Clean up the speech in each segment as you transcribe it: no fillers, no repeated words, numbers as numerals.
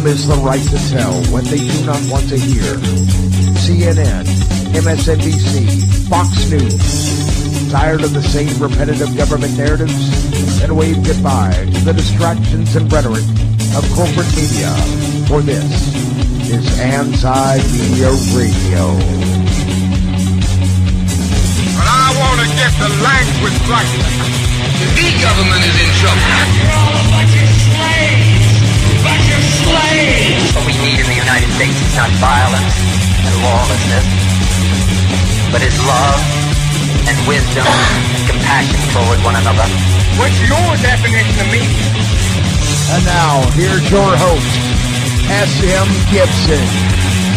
is the right to tell what they do not want to hear. CNN, MSNBC, Fox News. Tired of the same repetitive government narratives? Then wave goodbye to the distractions and rhetoric of corporate media. For this is Anti-Media Radio. But I want to get the language right. The government is in trouble. You're all a bunch of slaves! Bunch of slaves! What we need in the United States is not violence and lawlessness, but is love and wisdom and compassion toward one another. What's your definition of me? And now, here's your host, S.M. Gibson.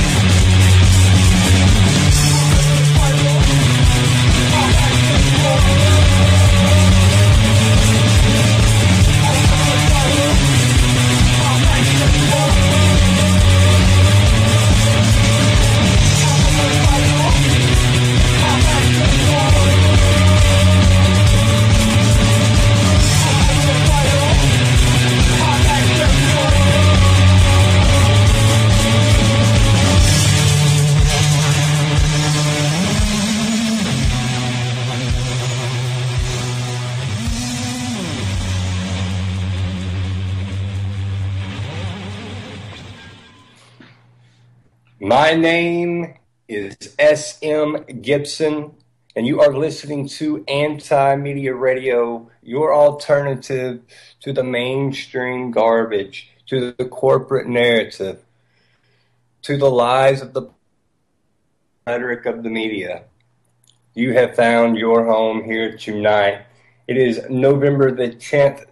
My name is S.M. Gibson, and you are listening to Anti-Media Radio, your alternative to the mainstream garbage, to the corporate narrative, to the lies of the rhetoric of the media. You have found your home here tonight. It is November the 10th,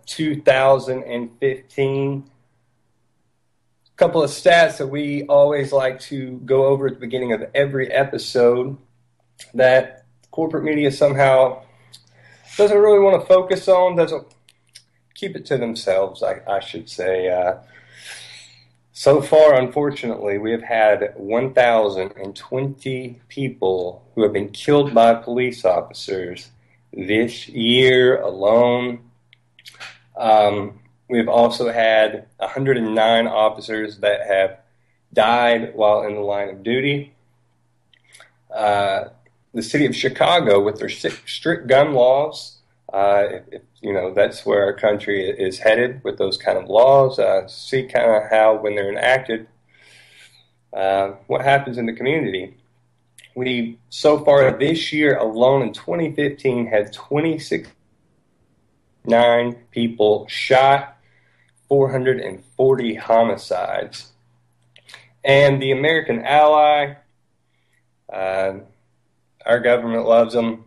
2015. Couple of stats that we always like to go over at the beginning of every episode that corporate media somehow doesn't really want to focus on, doesn't keep it to themselves, I should say. So far, unfortunately, we have had 1,020 people who have been killed by police officers this year alone. We've also had 109 officers that have died while in the line of duty. The city of Chicago, with their strict gun laws, that's where our country is headed with those kind of laws. See kind of how, when they're enacted, what happens in the community. We, so far this year alone in 2015, had 29 people shot, 440 homicides. And the American ally, our government loves them,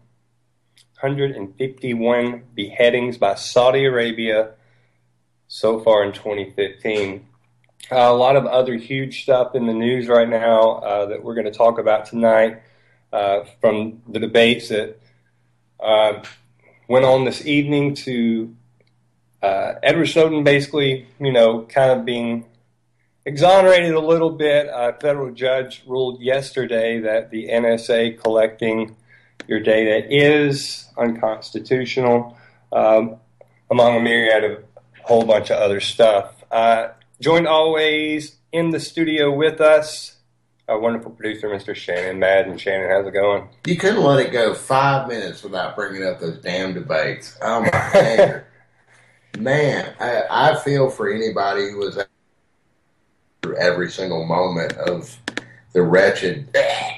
151 beheadings by Saudi Arabia so far in 2015. A lot of other huge stuff in the news right now that we're going to talk about tonight from the debates that went on this evening to Edward Snowden basically, kind of being exonerated a little bit. A federal judge ruled yesterday that the NSA collecting your data is unconstitutional, among a myriad of a whole bunch of other stuff. Joined always in the studio with us, our wonderful producer, Mr. Shannon Madden. Shannon, how's it going? You couldn't let it go 5 minutes without bringing up those damn debates. Oh, my God. Man, I feel for anybody who was through every single moment of the wretched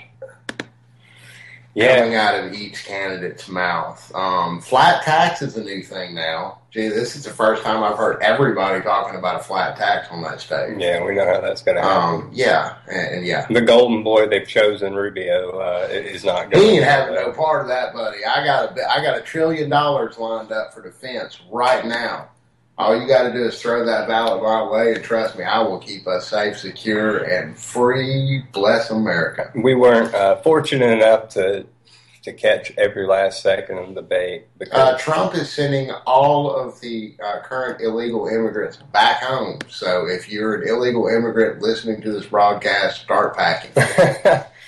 coming out of each candidate's mouth. Flat tax is a new thing now. Gee, this is the first time I've heard everybody talking about a flat tax on that stage. Yeah, we know how that's going to happen. Yeah. The golden boy they've chosen, Rubio, is not going to. He ain't having no part of that, buddy. I got $1 trillion lined up for defense right now. All you got to do is throw that ballot my way, and trust me, I will keep us safe, secure, and free. Bless America. We weren't fortunate enough to catch every last second of the debate. Trump is sending all of the current illegal immigrants back home. So if you're an illegal immigrant listening to this broadcast, start packing.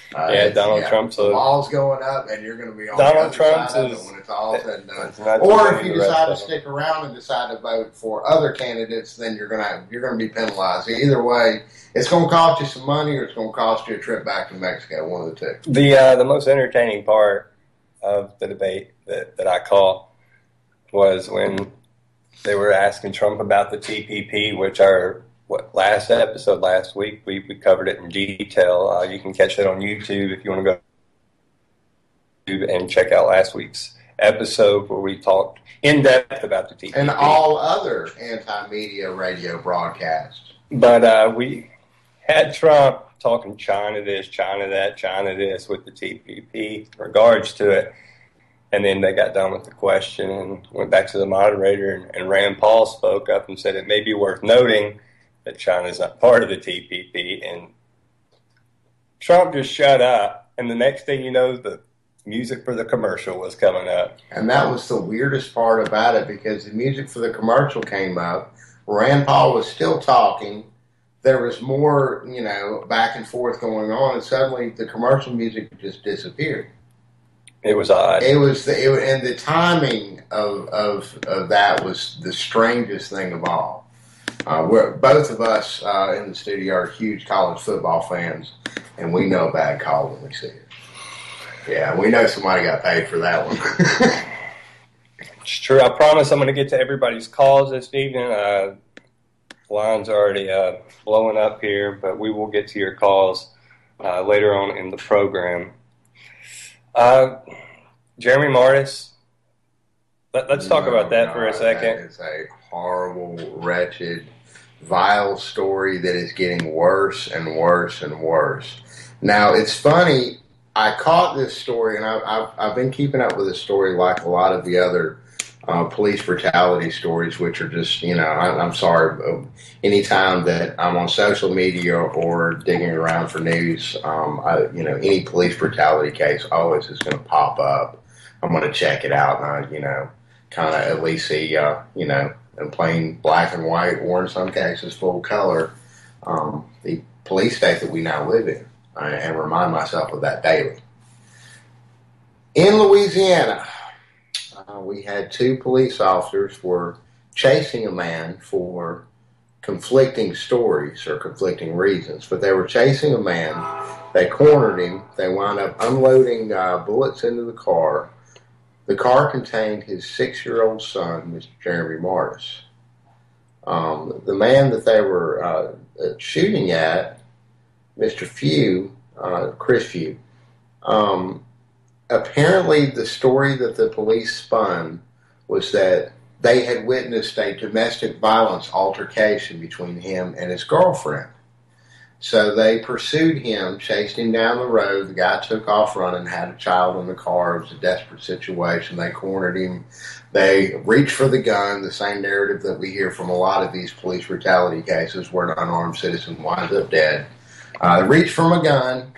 Donald Trump's the wall's going up, and you're going to be on Donald the other Trump's side of is, it when it's all said and done. Or if you decide to stick around and decide to vote for other candidates, then you're going to be penalized. Either way, it's going to cost you some money, or it's going to cost you a trip back to Mexico. One of the two. The most entertaining part of the debate that I call was when they were asking Trump about the TPP, which last episode last week we covered it in detail. You can catch it on YouTube if you want to go and check out last week's episode where we talked in depth about the TPP and all other anti-media radio broadcasts. But we had Trump talking China this, China that, China this with the TPP in regards to it. And then they got done with the question and went back to the moderator, and Rand Paul spoke up and said it may be worth noting that China is not part of the TPP. And Trump just shut up, and the next thing you know, the music for the commercial was coming up. And that was the weirdest part about it, because the music for the commercial came up. Rand Paul was still talking. There was more, back and forth going on, and suddenly the commercial music just disappeared. It was odd. And the timing of that was the strangest thing of all. Both of us in the studio are huge college football fans, and we know a bad call when we see it. Yeah, we know somebody got paid for that one. It's true. I promise I'm going to get to everybody's calls this evening. The line's already blowing up here, but we will get to your calls later on in the program. Jeremy Martis, let's talk about that for a second. It's a horrible, wretched, vile story that is getting worse and worse and worse. Now, it's funny, I caught this story, and I've been keeping up with this story like a lot of the other police brutality stories, which are just, I'm sorry, anytime that I'm on social media or digging around for news, any police brutality case always is going to pop up. I'm going to check it out and kind of at least see, in plain black and white, or in some cases full color, the police state that we now live in, and remind myself of that daily. In Louisiana, we had two police officers were chasing a man for conflicting stories or conflicting reasons, but they were chasing a man. They cornered him. They wound up unloading bullets into the car. The car contained his 6-year-old son, Mr. Jeremy Martis. The man that they were shooting at, Mr. Few, Chris Few, apparently the story that the police spun was that they had witnessed a domestic violence altercation between him and his girlfriend. So they pursued him, chased him down the road. The guy took off running, had a child in the car. It was a desperate situation. They cornered him. They reached for the gun, the same narrative that we hear from a lot of these police brutality cases where an unarmed citizen winds up dead. Reached from a gun,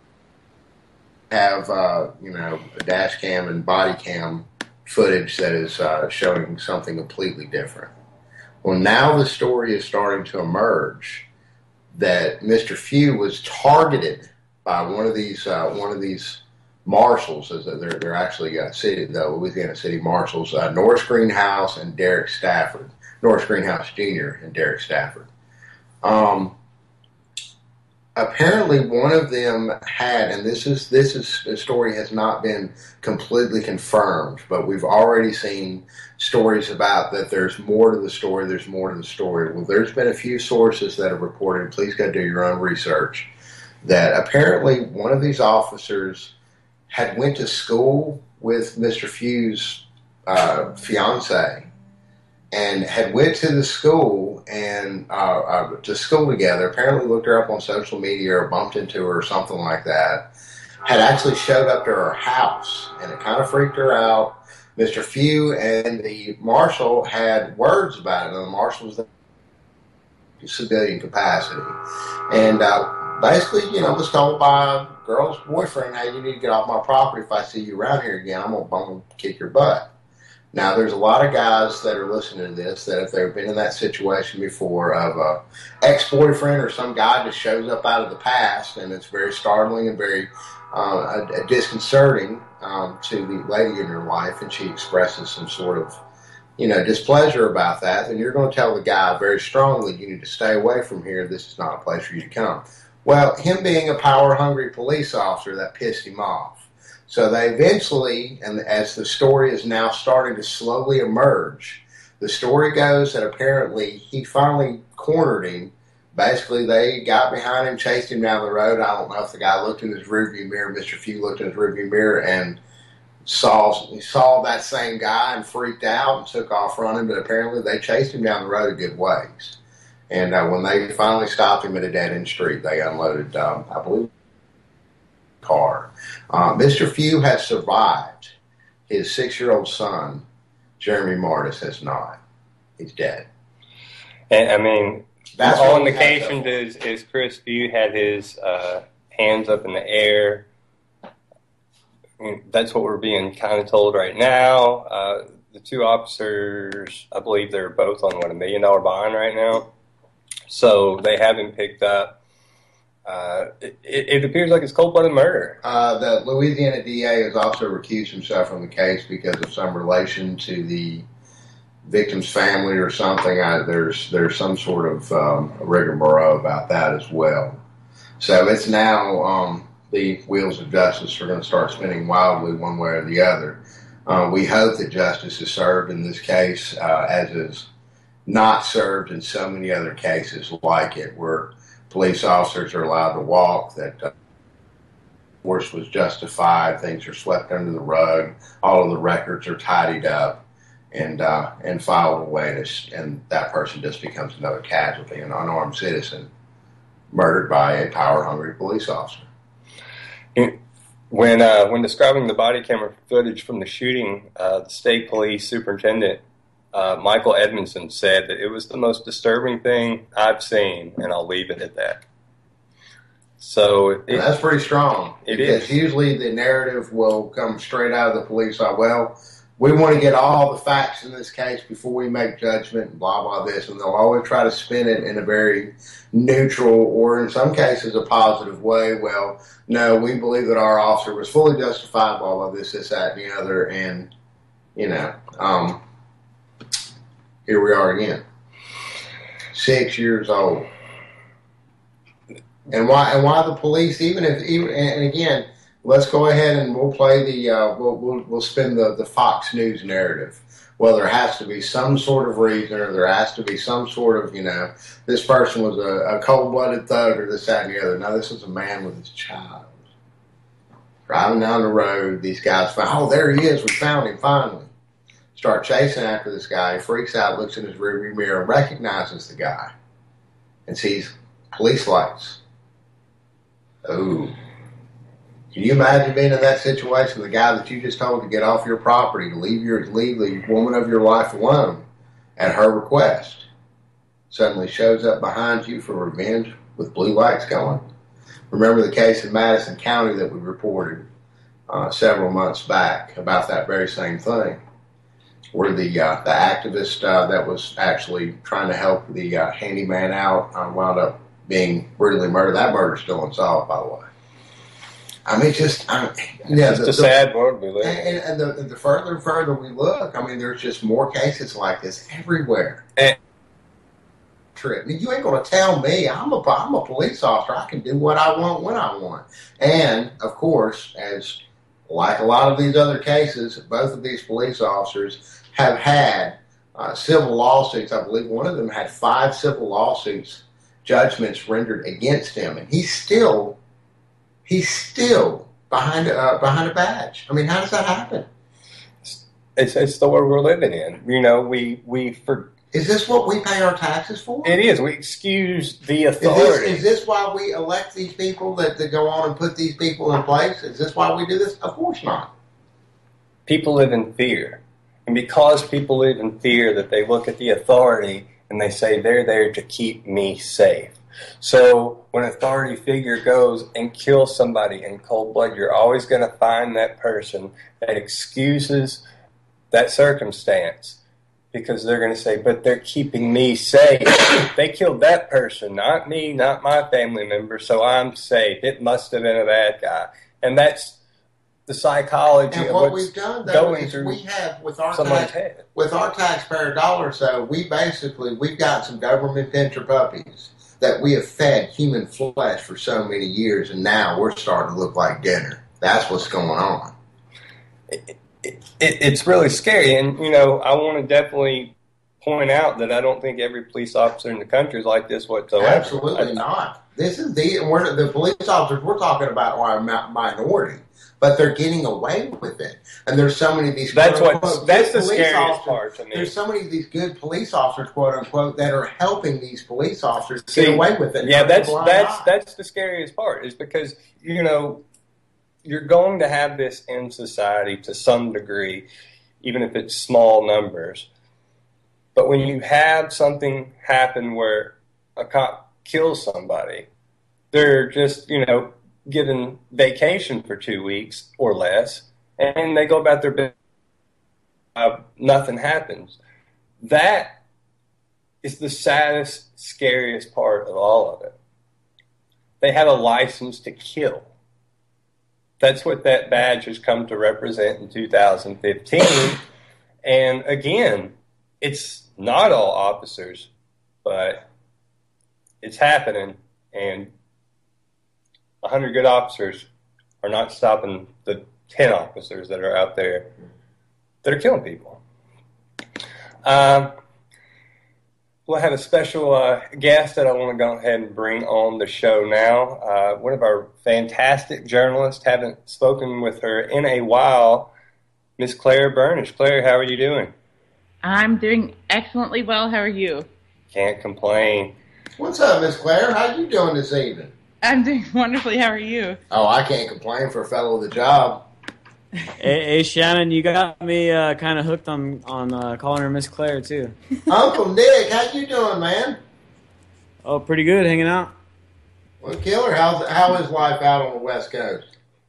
have a dash cam and body cam footage that is showing something completely different. Well, now the story is starting to emerge that Mr. Few was targeted by one of these marshals, as they're actually Louisiana City Marshals, Norris Greenhouse and Derek Stafford, Norris Greenhouse Jr. and Derek Stafford. Apparently, one of them had, and this story has not been completely confirmed, but we've already seen stories about that there's more to the story, there's more to the story. Well, there's been a few sources that have reported, please go do your own research, that apparently one of these officers had went to school with Mr. Few's fiance, and had went to the school and to school together, apparently looked her up on social media or bumped into her or something like that, had actually showed up to her house, and it kind of freaked her out. Mr. Few and the marshal had words about it, and the marshal was in civilian capacity. And basically, was told by a girl's boyfriend, hey, you need to get off my property. If I see you around here again, I'm going to kick your butt. Now, there's a lot of guys that are listening to this that if they've been in that situation before of a ex-boyfriend or some guy just shows up out of the past, and it's very startling and very disconcerting to the lady in your life, and she expresses some sort of, displeasure about that, then you're going to tell the guy very strongly, you need to stay away from here. This is not a place for you to come. Well, him being a power-hungry police officer, that pissed him off. So they eventually, and as the story is now starting to slowly emerge, the story goes that apparently he finally cornered him. Basically, they got behind him, chased him down the road. I don't know if the guy looked in his rearview mirror, Mr. Few looked in his rearview mirror and saw that same guy and freaked out and took off running, but apparently they chased him down the road a good ways. And when they finally stopped him at a dead-end street, they unloaded, I believe, car. Mr. Few has survived. His 6-year-old son, Jeremy Martis, has not. He's dead. And I mean, that's all indication is Chris Few had his hands up in the air. I mean, that's what we're being kind of told right now. The two officers, I believe they're both on, $1 million bond right now. So they have been picked up. It appears like it's cold-blooded murder. The Louisiana DA has also recused himself from the case because of some relation to the victim's family or something. There's some sort of rigmarole about that as well. So it's now the wheels of justice are going to start spinning wildly one way or the other. We hope that justice is served in this case, as is not served in so many other cases like it, where police officers are allowed to walk, that force was justified, things are swept under the rug, all of the records are tidied up and filed away, and that person just becomes another casualty, an unarmed citizen murdered by a power-hungry police officer. When describing the body camera footage from the shooting, the state police superintendent, Michael Edmondson, said that it was the most disturbing thing I've seen, and I'll leave it at that. So that's pretty strong. It is. Because usually the narrative will come straight out of the police side. Well, we want to get all the facts in this case before we make judgment, and blah, blah, this. And they'll always try to spin it in a very neutral or, in some cases, a positive way. Well, no, we believe that our officer was fully justified, blah, blah, this, that, and the other. And, here we are again. 6 years old. And why the police, and again, let's go ahead and we'll play we'll spin the Fox News narrative. Well, there has to be some sort of reason, or there has to be some sort of, this person was a cold-blooded thug, or this, that, and the other. No, this is a man with his child. Driving down the road, these guys find, there he is, we found him finally. Start chasing after this guy. He freaks out, looks in his rearview mirror, recognizes the guy, and sees police lights. Oh. Can you imagine being in that situation? The guy that you just told to get off your property, to leave the woman of your life alone at her request, suddenly shows up behind you for revenge with blue lights going. Remember the case in Madison County that we reported several months back about that very same thing, where the activist that was actually trying to help the handyman out wound up being brutally murdered. That murder's still unsolved, by the way. I mean, it's just a sad world we live in. And the further and further we look, I mean, there's just more cases like this everywhere. You ain't going to tell me I'm a police officer. I can do what I want when I want. And of course, as like a lot of these other cases, both of these police officers have had civil lawsuits. I believe one of them had 5 civil lawsuits, judgments rendered against him, and he's still behind a badge. I mean, how does that happen? It's the world we're living in. Is this what we pay our taxes for? It is. We excuse the authority. Is this why we elect these people that go on and put these people in place? Is this why we do this? Of course not. People live in fear. And because people live in fear, that they look at the authority and they say they're there to keep me safe. So when an authority figure goes and kills somebody in cold blood, you're always going to find that person that excuses that circumstance, because they're going to say, but they're keeping me safe. They killed that person, not me, not my family member, so I'm safe. It must have been a bad guy. And that's the psychology and of what what's we've done, though, going is through we have, with our someone's head. with our taxpayer dollars, though, we've got some government pincher puppies that we have fed human flesh for so many years, and now we're starting to look like dinner. That's what's going on. It's really scary, and I want to definitely point out that I don't think every police officer in the country is like this whatsoever. Absolutely not. This is the police officers we're talking about are a minority, but they're getting away with it. And there's so many of these. That's the scariest part to me. There's so many of these good police officers, quote unquote, that are helping these police officers get away with it. Yeah, that's the scariest part, is because you're going to have this in society to some degree, even if it's small numbers. But when you have something happen where a cop kills somebody, they're just, given vacation for 2 weeks or less, and they go about their business. Nothing happens. That is the saddest, scariest part of all of it. They have a license to kill. That's what that badge has come to represent in 2015. And again, it's not all officers, but it's happening. And 100 good officers are not stopping the 10 officers that are out there that are killing people. We'll have a special guest that I want to go ahead and bring on the show now. One of our fantastic journalists. Haven't spoken with her in a while. Miss Claire Burnish. Claire, how are you doing? I'm doing excellently well. How are you? Can't complain. What's up, Miss Claire? How you doing this evening? I'm doing wonderfully. How are you? Oh, I can't complain for a fellow of the job. Hey, Shannon, you got me kind of hooked on calling her Miss Claire, too. Uncle Nick, how you doing, man? Oh, pretty good, hanging out. Well, Killer, how is life out on the West Coast?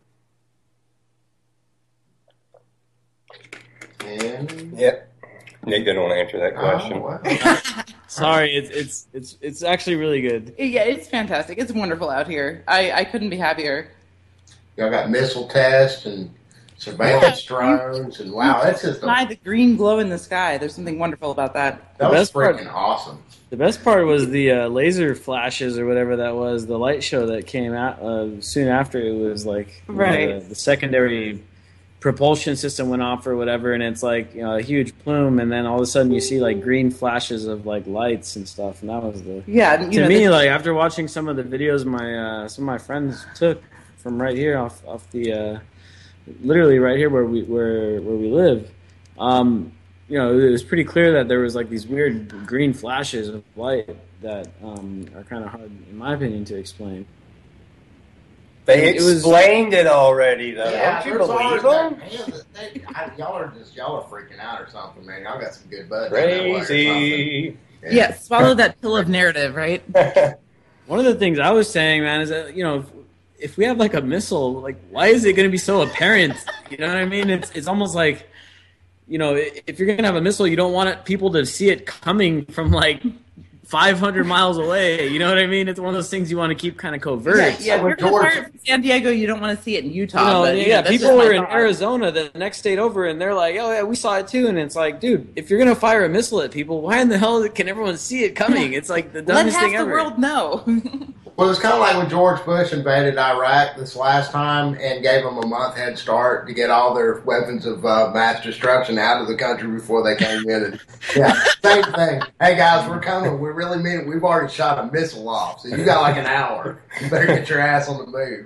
Yep. Nick didn't want to answer that question. Oh, wow. Sorry, it's actually really good. Yeah, it's fantastic. It's wonderful out here. I couldn't be happier. Y'all got missile tests and surveillance drones, and wow, that's just the green glow in the sky. There's something wonderful about that. That was freaking awesome. The best part was the laser flashes or whatever that was, the light show that came out soon after. It was like the secondary propulsion system went off or whatever, and it's like a huge plume, and then all of a sudden you see like green flashes of like lights and stuff, and that was to me, like after watching some of the videos some of my friends took from right here off the literally right here where we live, it was pretty clear that there was like these weird green flashes of light that are kind of hard, in my opinion, to explain. They explained it already, though. Yeah, don't you believe them? Y'all are freaking out or something, man. Y'all got some good buds. Crazy. Yeah, swallow that pill of narrative, right? One of the things I was saying, man, is that if we have like a missile, like why is it going to be so apparent? You know what I mean? It's almost like, if you're going to have a missile, you don't want people to see it coming from like 500 miles away. You know what I mean? It's one of those things you want to keep kind of covert. Yeah, if you're going to fire it from San Diego, you don't want to see it in Utah. People were in Arizona, the next state over, and they're like, oh, yeah, we saw it too. And it's like, dude, if you're going to fire a missile at people, why in the hell can everyone see it coming? It's like the dumbest thing ever. Let half the world know. Well, it's kind of like when George Bush invaded Iraq this last time and gave them a month head start to get all their weapons of mass destruction out of the country before they came in. And, same thing. Hey, guys, we're coming. We really mean it. We've already shot a missile off, so you got like an hour. You better get your ass on the move.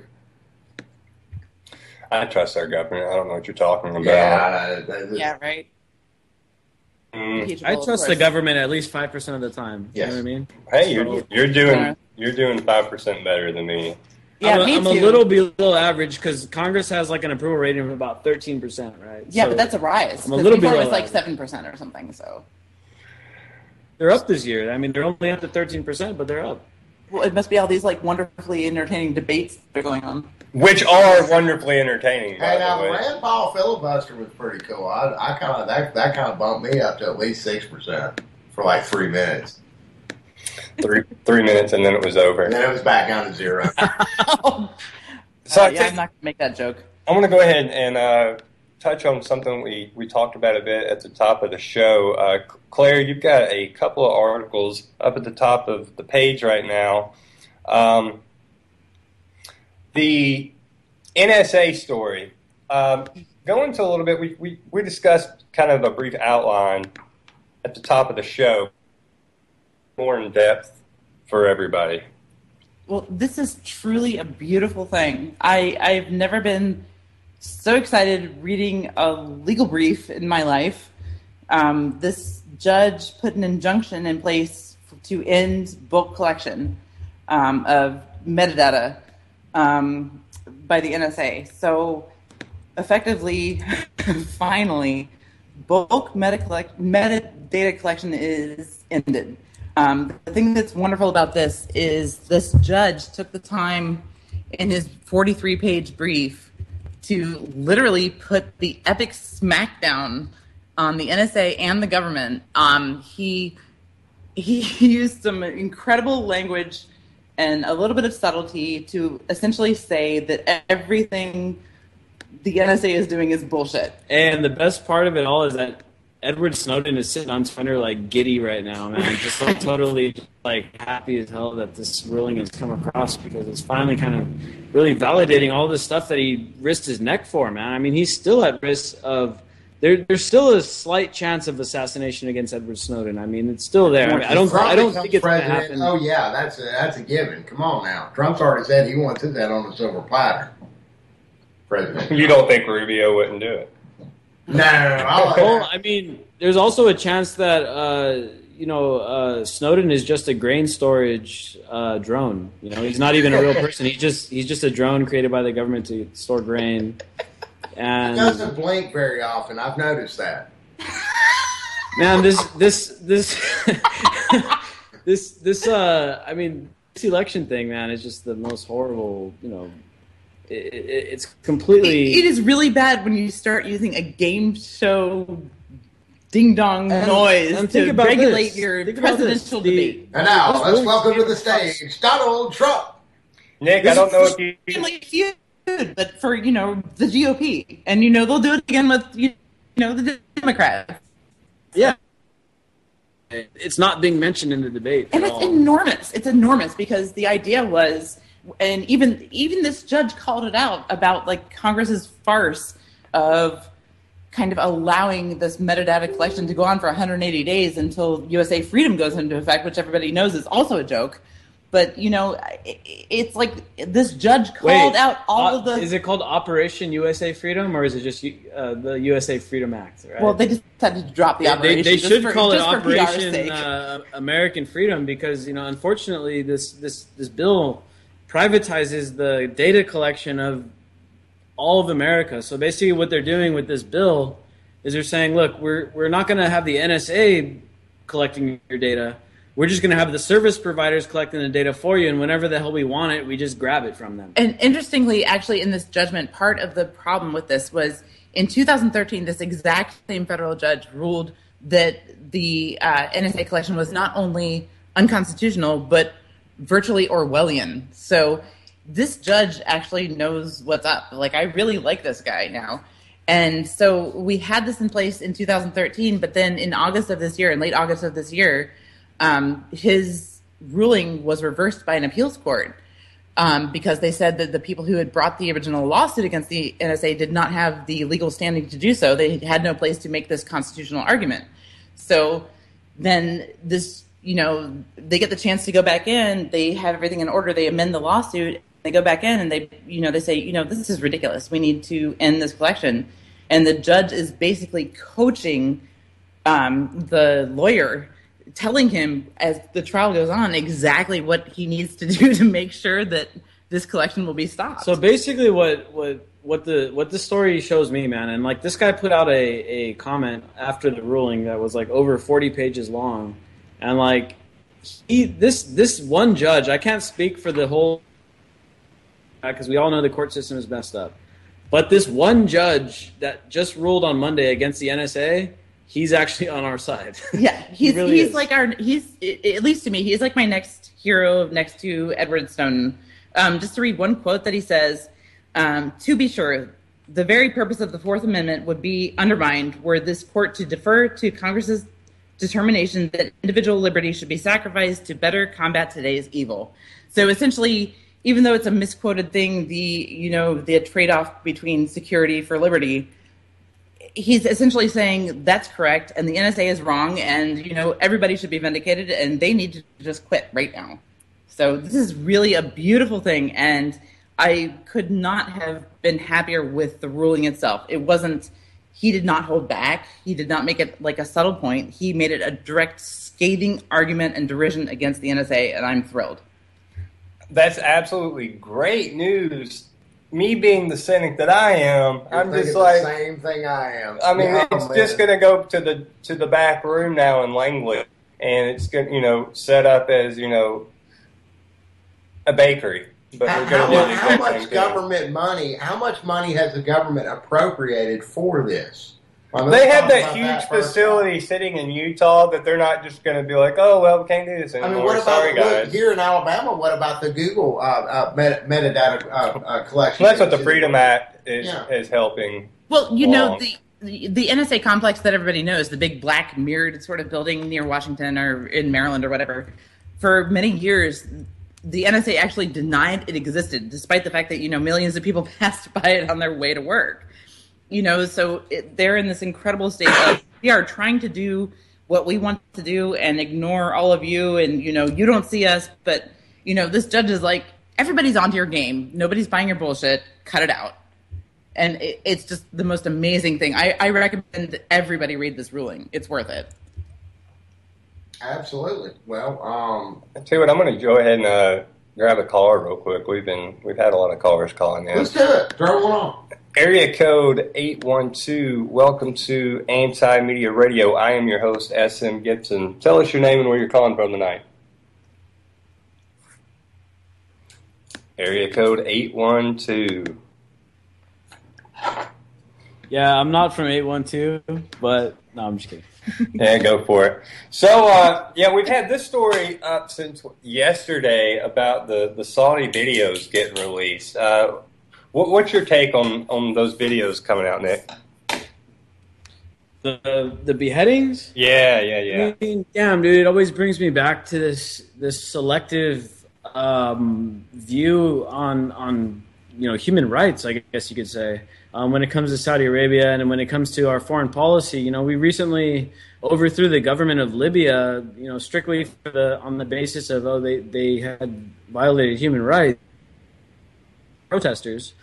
I trust our government. I don't know what you're talking about. Yeah, right. I trust the government at least 5% of the time. Yes. You know what I mean? Hey, you're doing 5% better than me. Yeah, I'm a little below average because Congress has like an approval rating of about 13%, right? Yeah, but that's a rise. I'm a little before below it was like average. 7% or something. So they're up this year. I mean, they're only up to 13%, but they're up. Well, it must be all these like wonderfully entertaining debates that are going on. Which are wonderfully entertaining. Hey, now the Rand Paul filibuster was pretty cool. I kind of that kind of bumped me up to at least 6% for like 3 minutes. 3 minutes, and then it was over. And then it was back down to 0. I'm not going to make that joke. I want to go ahead and touch on something we talked about a bit at the top of the show. Claire, you've got a couple of articles up at the top of the page right now. The NSA story. Go into a little bit. We discussed kind of a brief outline at the top of the show, more in depth for everybody. Well, this is truly a beautiful thing. I've never been so excited reading a legal brief in my life. This judge put an injunction in place to end bulk collection of metadata by the NSA. So effectively, finally, bulk metadata collection is ended. The thing that's wonderful about this is this judge took the time in his 43-page brief to literally put the epic smackdown on the NSA and the government. He used some incredible language and a little bit of subtlety to essentially say that everything the NSA is doing is bullshit. And the best part of it all is that Edward Snowden is sitting on Twitter like giddy right now, man. Just like totally like happy as hell that this ruling has come across, because it's finally kind of really validating all the stuff that he risked his neck for, man. I mean, he's still at risk of there's still a slight chance of assassination against Edward Snowden. I mean, it's still there. I mean, I don't think it's going to happen. Oh yeah, that's a given. Come on now. Trump's already said he wants that on a silver platter. President. You don't think Rubio wouldn't do it? No. Well, I mean, there's also a chance that Snowden is just a grain storage drone. You know, he's not even a real person. He's just a drone created by the government to store grain. And he doesn't blink very often. I've noticed that. Man, this I mean, this election thing, man, is just the most horrible, you know. It's completely... It is really bad when you start using a game show ding-dong noise to regulate your presidential debate. And now, let's welcome to the stage Donald Trump. Nick, I don't know if you... Feud, but for, the GOP. And, they'll do it again with, the Democrats. Yeah. It's not being mentioned in the debate and it's enormous. It's enormous because the idea was... And even this judge called it out about like Congress's farce of kind of allowing this metadata collection to go on for 180 days until USA Freedom goes into effect, which everybody knows is also a joke. But, it's like this judge called out all of the... Is it called Operation USA Freedom, or is it just the USA Freedom Act? Right? Well, they just decided to drop the operation. They should call it Operation American Freedom because, unfortunately, this bill privatizes the data collection of all of America. So basically what they're doing with this bill is they're saying, look, we're not going to have the NSA collecting your data. We're just going to have the service providers collecting the data for you, and whenever the hell we want it, we just grab it from them. And interestingly, actually, in this judgment, part of the problem with this was in 2013, this exact same federal judge ruled that the NSA collection was not only unconstitutional, but virtually Orwellian. So this judge actually knows what's up. Like, I really like this guy now. And so we had this in place in 2013, but then in August of this year, in late August of this year, his ruling was reversed by an appeals court because they said that the people who had brought the original lawsuit against the NSA did not have the legal standing to do so. They had no place to make this constitutional argument. So then this, they get the chance to go back in, they have everything in order, they amend the lawsuit, they go back in and they say, this is ridiculous. We need to end this collection. And the judge is basically coaching the lawyer, telling him as the trial goes on exactly what he needs to do to make sure that this collection will be stopped. So basically what the story shows me, man, and like this guy put out a comment after the ruling that was like over 40 pages long. And like this one judge, I can't speak for the whole because we all know the court system is messed up. But this one judge that just ruled on Monday against the NSA, he's actually on our side. Yeah, he's really like at least to me, he's like my next hero next to Edward Snowden. Just to read one quote that he says, to be sure, the very purpose of the Fourth Amendment would be undermined were this court to defer to Congress's determination that individual liberty should be sacrificed to better combat today's evil. So essentially, even though it's a misquoted thing, the trade-off between security for liberty, he's essentially saying that's correct and the NSA is wrong and, everybody should be vindicated and they need to just quit right now. So this is really a beautiful thing, and I could not have been happier with the ruling itself. He did not hold back. He did not make it like a subtle point. He made it a direct, scathing argument and derision against the NSA, and I'm thrilled. That's absolutely great news. Me being the cynic that I am, I'm just like the same thing I am. I mean, it's just going to go to the back room now in Langley, and it's going set up as a bakery. But how much government money? How much money has the government appropriated for this? They have that huge facility sitting in Utah that they're not just going to be like, oh well, we can't do this anymore. What about Sorry, guys. Here in Alabama? What about the Google metadata collection? Well, that's what the Freedom Act is helping. Well, the NSA complex that everybody knows, the big black mirrored sort of building near Washington or in Maryland or whatever, for many years, the NSA actually denied it existed, despite the fact that, millions of people passed by it on their way to work. So they're in this incredible state of, we are trying to do what we want to do and ignore all of you. And, you don't see us, but, this judge is like, everybody's onto your game. Nobody's buying your bullshit. Cut it out. And it's just the most amazing thing. I recommend everybody read this ruling. It's worth it. Absolutely. Well, I tell you what, I'm going to go ahead and grab a caller real quick. We've had a lot of callers calling in. Let's do it. Throw one on. Area code 812. Welcome to Anti-Media Radio. I am your host, SM Gibson. Tell us your name and where you're calling from tonight. Area code 812. Yeah, I'm not from 812, but no, I'm just kidding. Yeah, go for it. So, we've had this story up since yesterday about the Saudi videos getting released. What's your take on those videos coming out, Nick? The beheadings? Yeah. I mean, damn, dude, it always brings me back to this selective view on human rights, I guess you could say. When it comes to Saudi Arabia and when it comes to our foreign policy, we recently overthrew the government of Libya, strictly on the basis of, they had violated human rights. Protesters.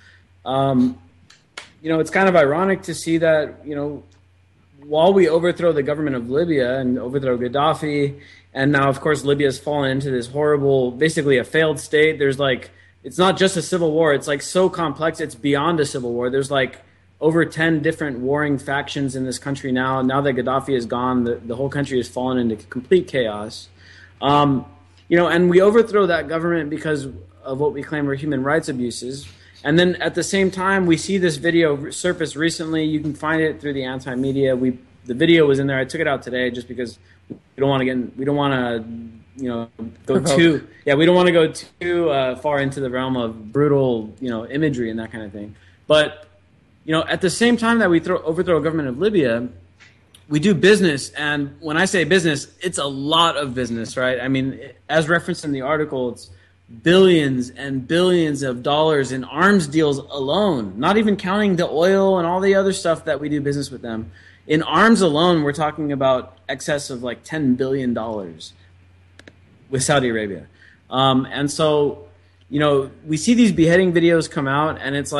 It's kind of ironic to see that, while we overthrow the government of Libya and overthrow Gaddafi, and now, of course, Libya has fallen into this horrible, basically a failed state. There's it's not just a civil war. It's so complex. It's beyond a civil war. There's over 10 different warring factions in this country now. Now that Gaddafi is gone, the whole country has fallen into complete chaos. And we overthrow that government because of what we claim are human rights abuses. And then at the same time, we see this video surface recently. You can find it through the Anti-Media. The video was in there. I took it out today just because we don't want to go too. Yeah, we don't want to go too far into the realm of brutal, imagery and that kind of thing. But at the same time that we overthrow a government of Libya, we do business. And when I say business, it's a lot of business, right? I mean, as referenced in the article, it's billions and billions of dollars in arms deals alone, not even counting the oil and all the other stuff that we do business with them. In arms alone, we're talking about excess of $10 billion with Saudi Arabia. And so, we see these beheading videos come out, and it's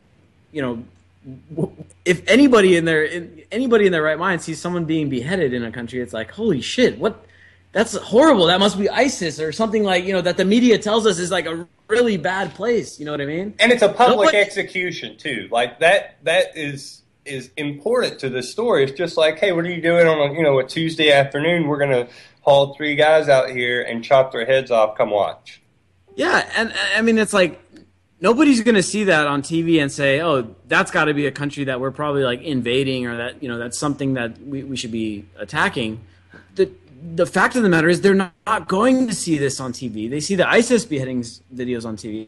if anybody in their right mind sees someone being beheaded in a country, it's holy shit, what? That's horrible. That must be ISIS or something that the media tells us is a really bad place. You know what I mean? And it's a public execution too. That is important to this story. It's just hey, what are you doing on a Tuesday afternoon? We're going to haul 3 guys out here and chop their heads off. Come watch. Yeah, and I mean it's nobody's going to see that on TV and say, oh, that's got to be a country that we're probably like invading, or that, that's something that we should be attacking. The fact of the matter is they're not going to see this on TV. They see the ISIS beheadings videos on TV.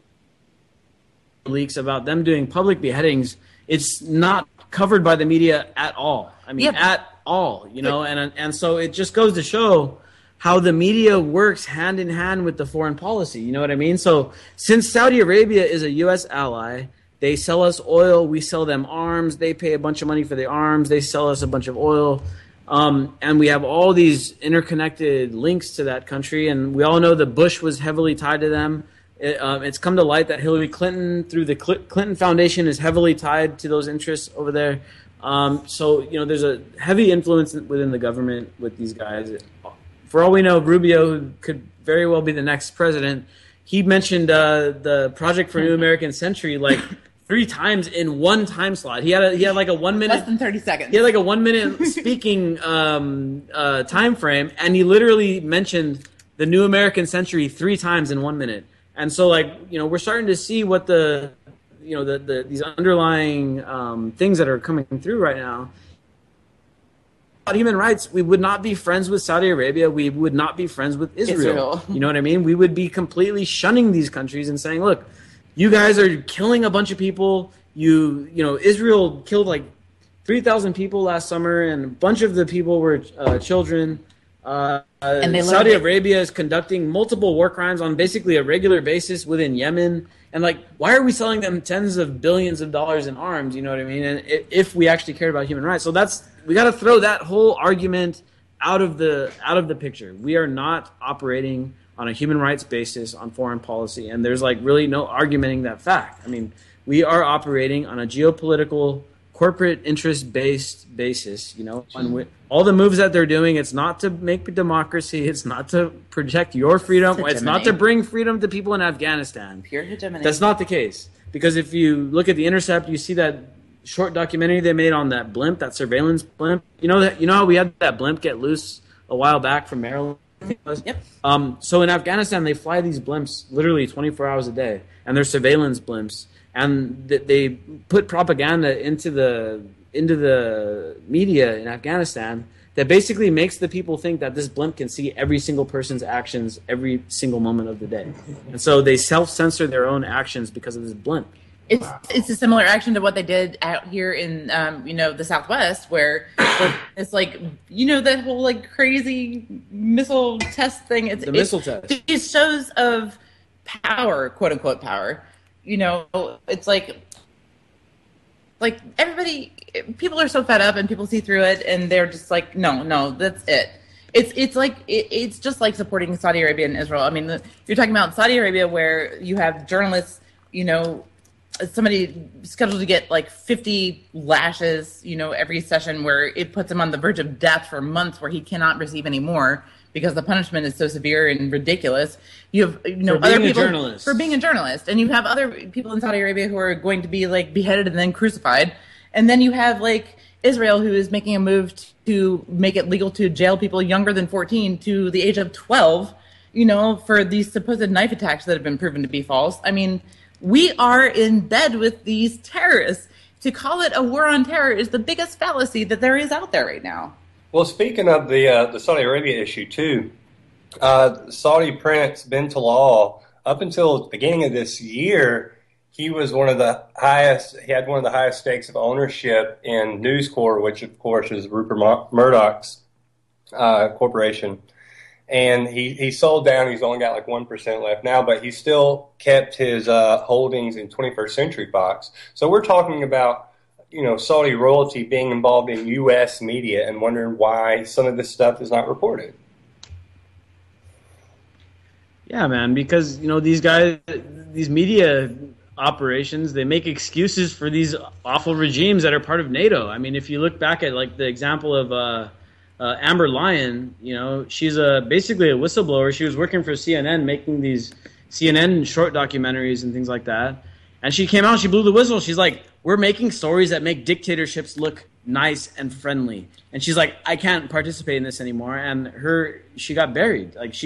Leaks about them doing public beheadings. It's not covered by the media at all. I mean, at all, and so it just goes to show how the media works hand in hand with the foreign policy. You know what I mean? So since Saudi Arabia is a U.S. ally, they sell us oil, we sell them arms, they pay a bunch of money for the arms, they sell us a bunch of oil. And we have all these interconnected links to that country, and we all know that Bush was heavily tied to them. It's come to light that Hillary Clinton, through the Clinton Foundation, is heavily tied to those interests over there. So there's a heavy influence within the government with these guys. For all we know, Rubio, who could very well be the next president, he mentioned the Project for a New American Century like 3 times in one time slot. He had like a 1 minute, less than 30 seconds. He had like a 1 minute speaking time frame, and he literally mentioned the New American Century 3 times in 1 minute. And so, we're starting to see what these underlying things that are coming through right now. About human rights, we would not be friends with Saudi Arabia. We would not be friends with Israel. You know what I mean? We would be completely shunning these countries and saying, look, you guys are killing a bunch of people. Israel killed like 3,000 people last summer, and a bunch of the people were children. And Saudi Arabia is conducting multiple war crimes on basically a regular basis within Yemen. And why are we selling them tens of billions of dollars in arms? You know what I mean? And if we actually cared about human rights, so we got to throw that whole argument out of the picture. We are not operating on a human rights basis on foreign policy, and there's really no argumenting that fact. I mean, we are operating on a geopolitical, corporate interest-based basis. All the moves that they're doing, it's not to make democracy, it's not to project your freedom, it's not to bring freedom to people in Afghanistan. Pure hegemony. That's not the case. Because if you look at The Intercept, you see that short documentary they made on that blimp, that surveillance blimp. You know how we had that blimp get loose a while back from Maryland? Yep. So in Afghanistan, they fly these blimps literally 24 hours a day, and they're surveillance blimps. And they put propaganda into the media in Afghanistan that basically makes the people think that this blimp can see every single person's actions every single moment of the day. And so they self-censor their own actions because of this blimp. It's a similar action to what they did out here in the Southwest, where it's that whole crazy missile test thing. It's the missile test. It shows of power, quote unquote power. It's everybody, people are so fed up, and people see through it, and they're just no, that's it. It's just like supporting Saudi Arabia and Israel. I mean, you're talking about Saudi Arabia, where you have journalists, somebody scheduled to get 50 lashes, every session, where it puts him on the verge of death for months, where he cannot receive any more because the punishment is so severe and ridiculous. You have other people for being a journalist, and you have other people in Saudi Arabia who are going to be beheaded and then crucified, and then you have Israel, who is making a move to make it legal to jail people younger than 14 to the age of 12, for these supposed knife attacks that have been proven to be false. I mean, we are in bed with these terrorists. To call it a war on terror is the biggest fallacy that there is out there right now. Well, speaking of the Saudi Arabia issue too, Saudi Prince bin Talal, up until the beginning of this year, he was one of the highest. He had one of the highest stakes of ownership in News Corp, which of course is Rupert Murdoch's corporation. And he sold down. He's only got 1% left now, but he still kept his holdings in 21st Century Fox. So we're talking about Saudi royalty being involved in U.S. media and wondering why some of this stuff is not reported. Yeah, man, because these guys, these media operations, they make excuses for these awful regimes that are part of NATO. I mean, if you look back at the example of Amber Lyon, she's basically a whistleblower. She was working for CNN, making these CNN short documentaries and things like that. And she came out, she blew the whistle. She's like, we're making stories that make dictatorships look nice and friendly. And she's like, I can't participate in this anymore. And she got buried.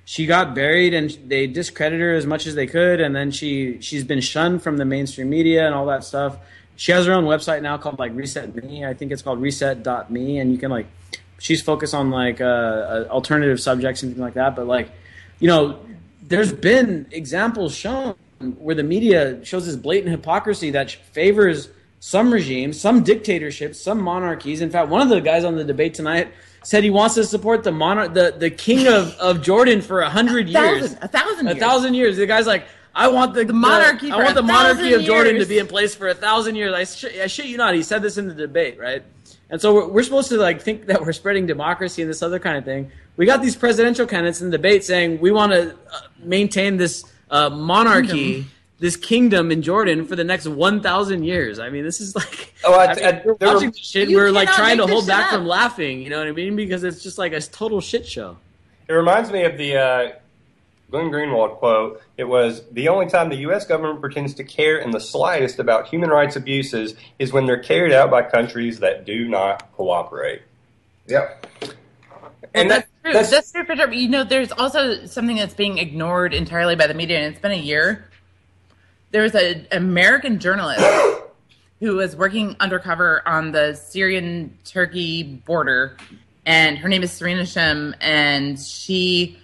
she got buried, and they discredited her as much as they could, and then she's been shunned from the mainstream media and all that stuff. She has her own website now called like Reset Me. I think it's called reset.me, and you can like, she's focused on like alternative subjects and things like that. But like, you know, there's been examples shown where the media shows this blatant hypocrisy that favors some regimes, some dictatorships, some monarchies. In fact, one of the guys on the debate tonight said he wants to support the king of Jordan for 100 years. 1,000 years. The guy's like, I want the monarchy. I want the monarchy of Jordan to be in place for 1,000 years. I shit you not. He said this in the debate, right? And so we're supposed to like think that we're spreading democracy and this other kind of thing. We got these presidential candidates in the debate saying we want to maintain this monarchy, this kingdom in Jordan for the next 1,000 years. I mean, this is like, we're watching this shit. We're like trying to hold back from laughing. You know what I mean? Because it's just like a total shit show. It reminds me of the Glenn Greenwald quote. It was, the only time the U.S. government pretends to care in the slightest about human rights abuses is when they're carried out by countries that do not cooperate. Yep. And that's true. That's true for sure. You know, there's also something that's being ignored entirely by the media, and it's been a year. There was an American journalist who was working undercover on the Syrian-Turkey border, and her name is Serena Shim, and she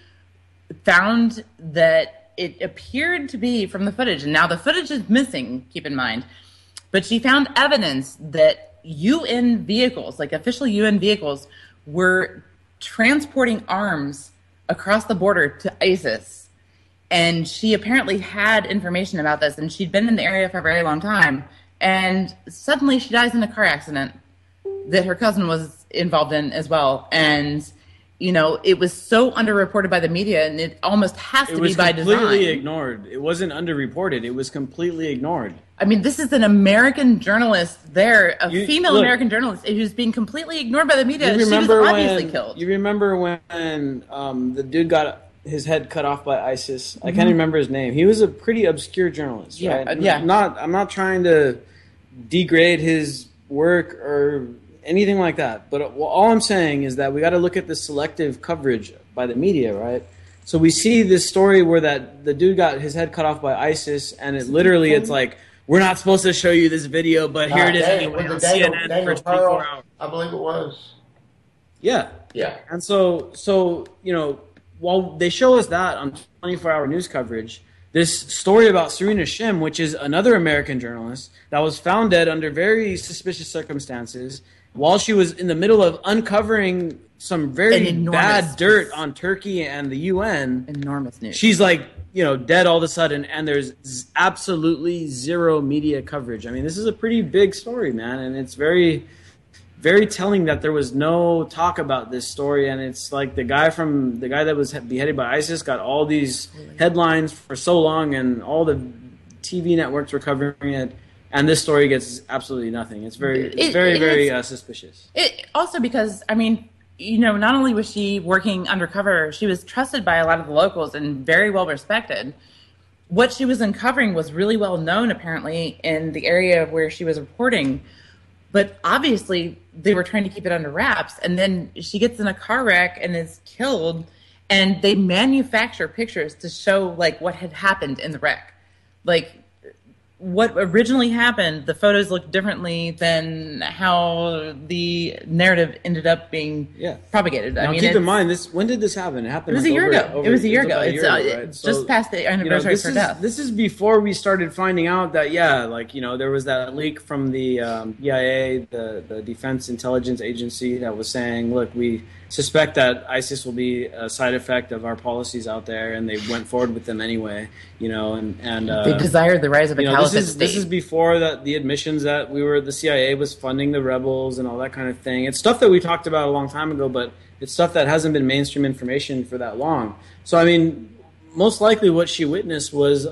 found that it appeared to be from the footage, and now the footage is missing, keep in mind, but she found evidence that UN vehicles, like official UN vehicles, were transporting arms across the border to ISIS. And she apparently had information about this, and she'd been in the area for a very long time, and suddenly she dies in a car accident that her cousin was involved in as well. And you know, it was so underreported by the media, and it almost has to be by design. It was completely ignored. It wasn't underreported. It was completely ignored. I mean, this is an American journalist there, female American journalist, who's being completely ignored by the media. She was obviously killed. You remember when the dude got his head cut off by ISIS? I can't remember his name. He was a pretty obscure journalist, right? I'm not trying to degrade his work or anything like that. But all I'm saying is that we got to look at the selective coverage by the media, right? So we see this story where the dude got his head cut off by ISIS, and it's like, we're not supposed to show you this video, but here it is anyway on CNN for 24 hours. I believe it was. Yeah. Yeah. And so you know, while they show us that on 24-hour news coverage, this story about Serena Shim, which is another American journalist that was found dead under very suspicious circumstances, while she was in the middle of uncovering some very bad dirt on Turkey and the UN. Enormous news. She's like, you know, dead all of a sudden, and there's absolutely zero media coverage. I mean, this is a pretty big story, man, and it's very, very telling that there was no talk about this story. And it's like the guy that was beheaded by ISIS got all these headlines for so long, and all the TV networks were covering it. And this story gets absolutely nothing. It's very suspicious. It also because, I mean, you know, not only was she working undercover, she was trusted by a lot of the locals and very well respected. What she was uncovering was really well known, apparently, in the area where she was reporting. But obviously, they were trying to keep it under wraps. And then she gets in a car wreck and is killed. And they manufacture pictures to show, like, what had happened in the wreck. Like, what originally happened, the photos looked differently than how the narrative ended up being propagated. Now, keep in mind, when did this happen? It happened. It was a year ago. It was a year ago. It's just past the anniversary of her death. This is before we started finding out that, there was that leak from the DIA, the Defense Intelligence Agency, that was saying, look, we suspect that ISIS will be a side effect of our policies out there, and they went forward with them anyway. You know, and they desired the rise of a caliphate state. This is before the admissions that the CIA was funding the rebels and all that kind of thing. It's stuff that we talked about a long time ago, but it's stuff that hasn't been mainstream information for that long. So, I mean, most likely what she witnessed was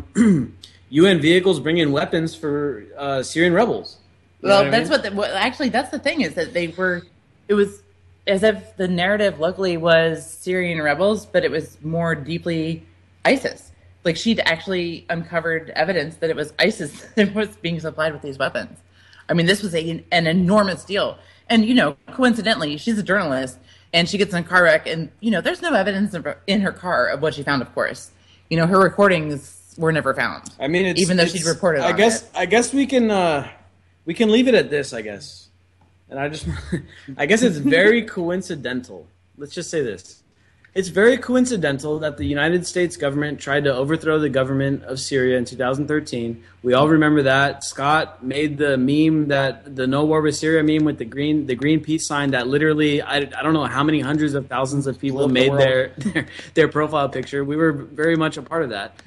UN vehicles bringing weapons for Syrian rebels. Well, that's actually, that's the thing, is that it was as if the narrative locally was Syrian rebels, but it was more deeply ISIS. Like, she'd actually uncovered evidence that it was ISIS that was being supplied with these weapons. I mean, this was an enormous deal. And, you know, coincidentally, she's a journalist. and she gets in a car wreck, and there's no evidence in her car of what she found. Of course, her recordings were never found. I mean, even though she'd reported. I guess we can leave it at this. I guess, and I guess it's very coincidental. Let's just say this. It's very coincidental that the United States government tried to overthrow the government of Syria in 2013. We all remember that. Scott made the meme, the No War with Syria meme with the green peace sign that literally, I don't know how many hundreds of thousands of people made their profile picture. We were very much a part of that.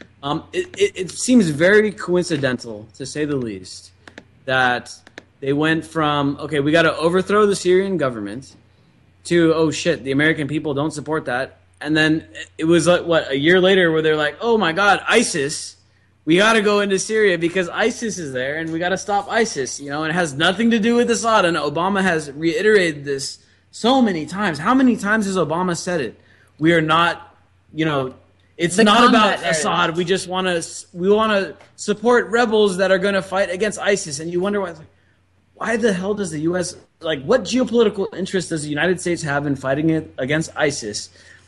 It seems very coincidental, to say the least, that they went from, okay, we got to overthrow the Syrian government, to, oh shit, the American people don't support that. And then it was like, a year later where they're like, oh my God, ISIS, we got to go into Syria because ISIS is there and we got to stop ISIS, and it has nothing to do with Assad. And Obama has reiterated this so many times. How many times has Obama said it? We are not, it's not about Assad. We just want to support rebels that are going to fight against ISIS. And you wonder why the hell does the U.S., what geopolitical interest does the United States have in fighting it against ISIS?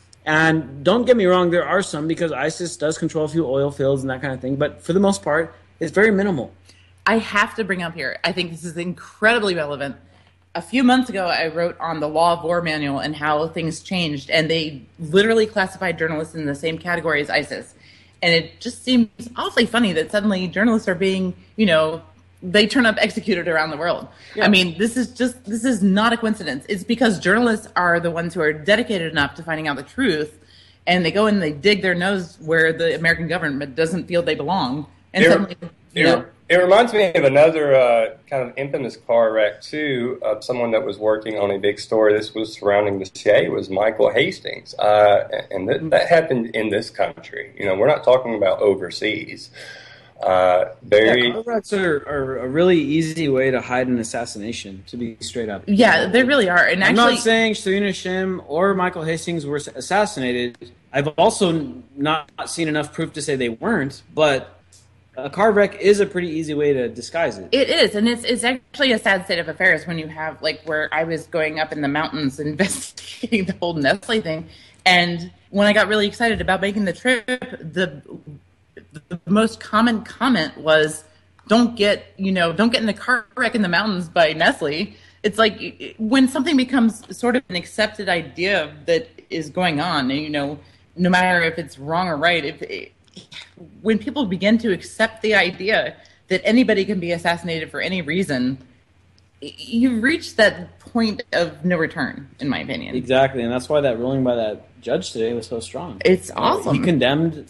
And don't get me wrong, there are some, because ISIS does control a few oil fields and that kind of thing. But for the most part, it's very minimal. I have to bring up here, I think this is incredibly relevant. A few months ago, I wrote on the Law of War manual and how things changed. And they literally classified journalists in the same category as ISIS. And it just seems awfully funny that suddenly journalists are being, they turn up executed around the world. Yeah. I mean, this is not a coincidence. It's because journalists are the ones who are dedicated enough to finding out the truth, and they go and they dig their nose where the American government doesn't feel they belong. And suddenly, it reminds me of another kind of infamous car wreck, too, of someone that was working on a big story. This was surrounding the CIA. It was Michael Hastings. And that happened in this country. We're not talking about overseas. Car wrecks are a really easy way to hide an assassination, to be straight up. Yeah, they really are. And I'm not saying Serena Shim or Michael Hastings were assassinated. I've also not seen enough proof to say they weren't, but a car wreck is a pretty easy way to disguise it. It is, and it's actually a sad state of affairs when you have, where I was going up in the mountains investigating the whole Nestle thing, and when I got really excited about making the trip, the most common comment was, don't get in a car wreck in the mountains by Nestle. It's like when something becomes sort of an accepted idea that is going on, no matter if it's wrong or right, when people begin to accept the idea that anybody can be assassinated for any reason, you've reached that point of no return, in my opinion. Exactly, and that's why that ruling by that judge today was so strong. It's awesome. He condemned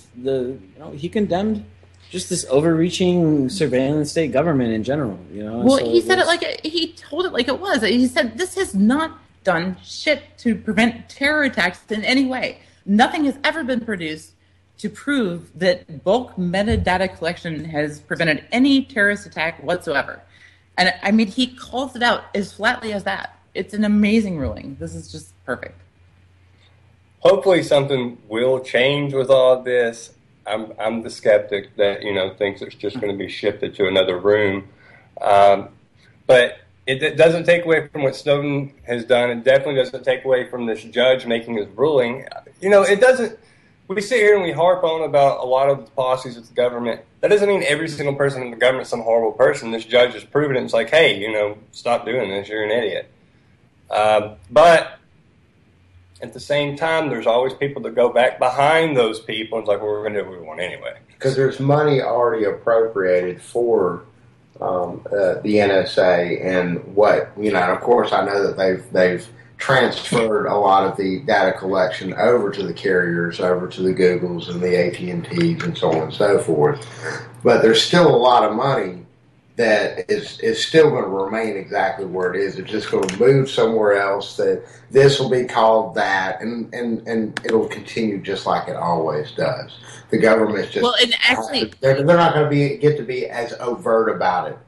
just this overreaching surveillance state government in general. Well, so he told it like it was. He said this has not done shit to prevent terror attacks in any way. Nothing has ever been produced to prove that bulk metadata collection has prevented any terrorist attack whatsoever. And I mean, he calls it out as flatly as that. It's an amazing ruling. This is just perfect. Hopefully something will change with all of this. I'm the skeptic that, thinks it's just going to be shifted to another room. But it doesn't take away from what Snowden has done. It definitely doesn't take away from this judge making his ruling. It doesn't. We sit here and we harp on about a lot of the policies of the government. That doesn't mean every single person in the government is some horrible person. This judge has proven it. It's like, hey, stop doing this. You're an idiot. But at the same time, there's always people that go back behind those people and it's like, well, we're going to do what we want anyway. Because there's money already appropriated for the NSA and what, of course I know that they've transferred a lot of the data collection over to the carriers, over to the Googles and the AT&Ts and so on and so forth. But there's still a lot of money that is still going to remain exactly where it is. It's just going to move somewhere else. That this will be called that, and it'll continue just like it always does. The government's just and actually they're not going to get to be as overt about it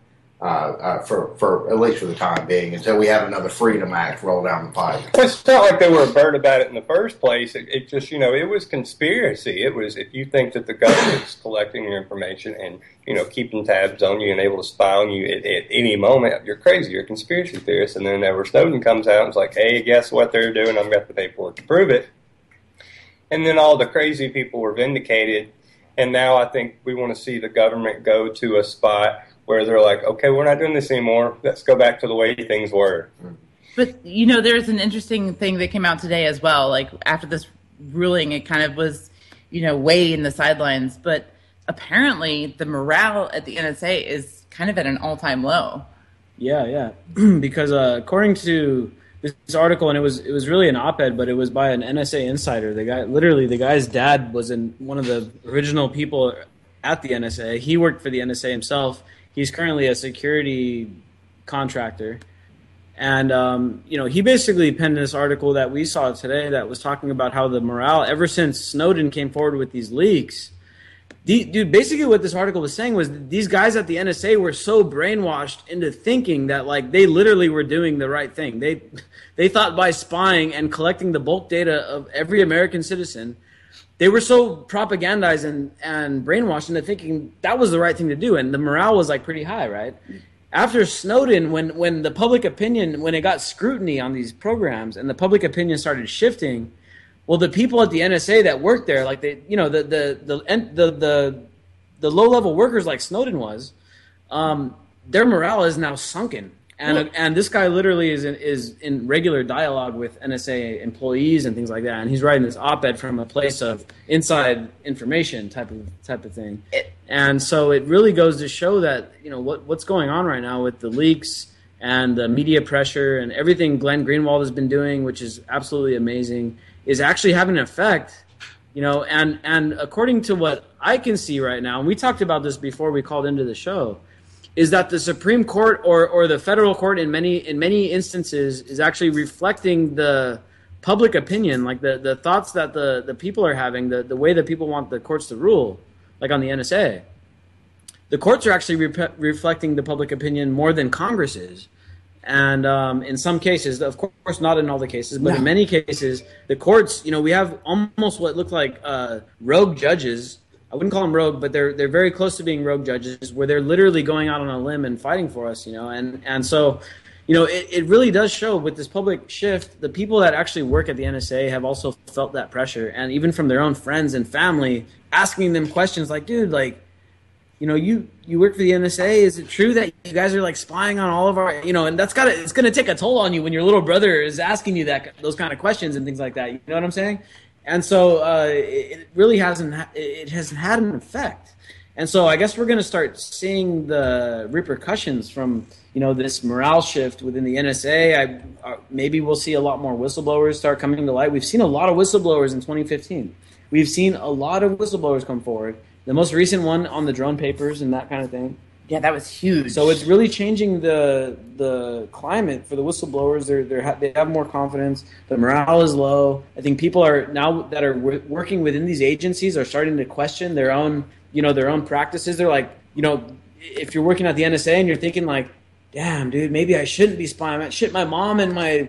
for at least for the time being, until we have another Freedom Act roll down the pipe. It's not like they were a bird about it in the first place. It just, it was conspiracy. It was, if you think that the government's collecting your information and, keeping tabs on you and able to spy on you at any moment, you're crazy. You're a conspiracy theorist. And then whenever Snowden comes out and is like, hey, guess what they're doing? I've got the paperwork to prove it. And then all the crazy people were vindicated. And now I think we want to see the government go to a spot where they're like, okay, we're not doing this anymore. Let's go back to the way things were. But, there's an interesting thing that came out today as well. Like, after this ruling, it kind of was, way in the sidelines. But apparently the morale at the NSA is kind of at an all-time low. Yeah. Because according to this article, and it was really an op-ed, but it was by an NSA insider. The guy's dad was one of the original people at the NSA. He worked for the NSA himself. He's currently a security contractor. And, he basically penned this article that we saw today that was talking about how the morale, ever since Snowden came forward with these leaks, dude, basically what this article was saying was these guys at the NSA were so brainwashed into thinking that, like, they literally were doing the right thing. They thought by spying and collecting the bulk data of every American citizen, they were so propagandized and brainwashed into thinking that was the right thing to do, and the morale was like pretty high, right? After Snowden, when the public opinion, when it got scrutiny on these programs and the public opinion started shifting, well, the people at the NSA that worked there, like the low level workers like Snowden was, their morale is now sunken. And this guy literally is in regular dialogue with NSA employees and things like that, and he's writing this op-ed from a place of inside information type of thing. And so it really goes to show that what's going on right now with the leaks and the media pressure and everything Glenn Greenwald has been doing, which is absolutely amazing, is actually having an effect. And according to what I can see right now, and we talked about this before we called into the show, is that the Supreme Court or the federal court in many instances is actually reflecting the public opinion, like the thoughts that the people are having, the way that people want the courts to rule, like on the NSA. The courts are actually reflecting the public opinion more than Congress is. And in some cases, of course not in all the cases, but in many cases, the courts, we have almost what look like rogue judges. I wouldn't call them rogue, but they're very close to being rogue judges, where they're literally going out on a limb and fighting for us, and so, it really does show with this public shift. The people that actually work at the NSA have also felt that pressure, and even from their own friends and family, asking them questions like, dude, like, you work for the NSA. Is it true that you guys are like spying on all of our, and it's going to take a toll on you when your little brother is asking you those kind of questions and things like that. You know what I'm saying? And so it really hasn't had an effect. And so I guess we're going to start seeing the repercussions from, this morale shift within the NSA. Maybe we'll see a lot more whistleblowers start coming to light. We've seen a lot of whistleblowers in 2015. We've seen a lot of whistleblowers come forward. The most recent one on the drone papers and that kind of thing. Yeah, that was huge. So it's really changing the climate for the whistleblowers. They have more confidence. The morale is low. I think people are now that are working within these agencies are starting to question their own practices. They're like, if you're working at the NSA and you're thinking like, damn, dude, maybe I shouldn't be spying. Shit, my mom and my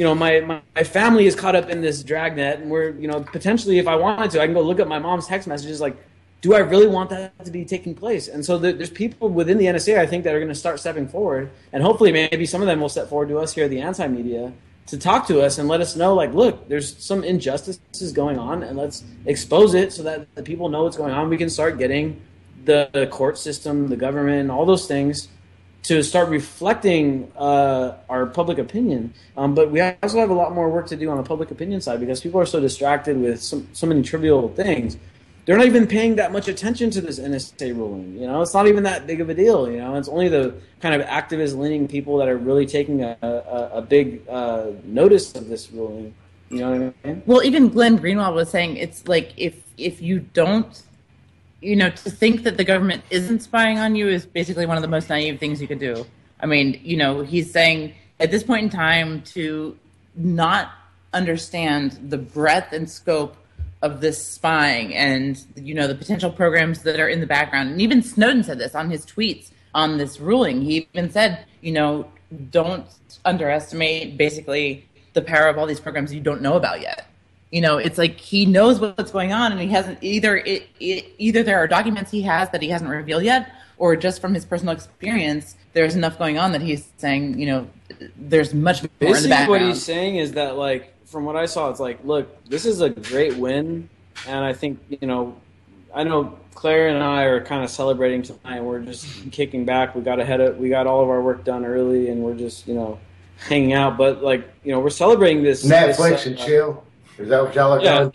family is caught up in this dragnet, and we're, potentially if I wanted to, I can go look at my mom's text messages like, do I really want that to be taking place? And so there's people within the NSA, I think, that are going to start stepping forward. And hopefully maybe some of them will step forward to us here at the Anti-Media to talk to us and let us know, like, look, there's some injustices going on, and let's expose it so that the people know what's going on. We can start getting the court system, the government, all those things to start reflecting our public opinion. But we also have a lot more work to do on the public opinion side because people are so distracted with so many trivial things. They're not even paying that much attention to this NSA ruling. It's not even that big of a deal. It's only the kind of activist-leaning people that are really taking a big notice of this ruling. You know what I mean? Well, even Glenn Greenwald was saying it's like if you don't, to think that the government isn't spying on you is basically one of the most naive things you could do. I mean, he's saying at this point in time to not understand the breadth and scope of this spying and, the potential programs that are in the background. And even Snowden said this on his tweets on this ruling. He even said, don't underestimate basically the power of all these programs you don't know about yet. It's like he knows what's going on, and he hasn't either there are documents he has that he hasn't revealed yet, or just from his personal experience, there's enough going on that he's saying, there's much more basically in the background. What he's saying is that, like, from what I saw, it's like, look, this is a great win, and I think, I know Claire and I are kind of celebrating tonight. We're just kicking back. We got all of our work done early, and we're just, hanging out. But, like, we're celebrating this. Netflix and chill. Is that what y'all are doing?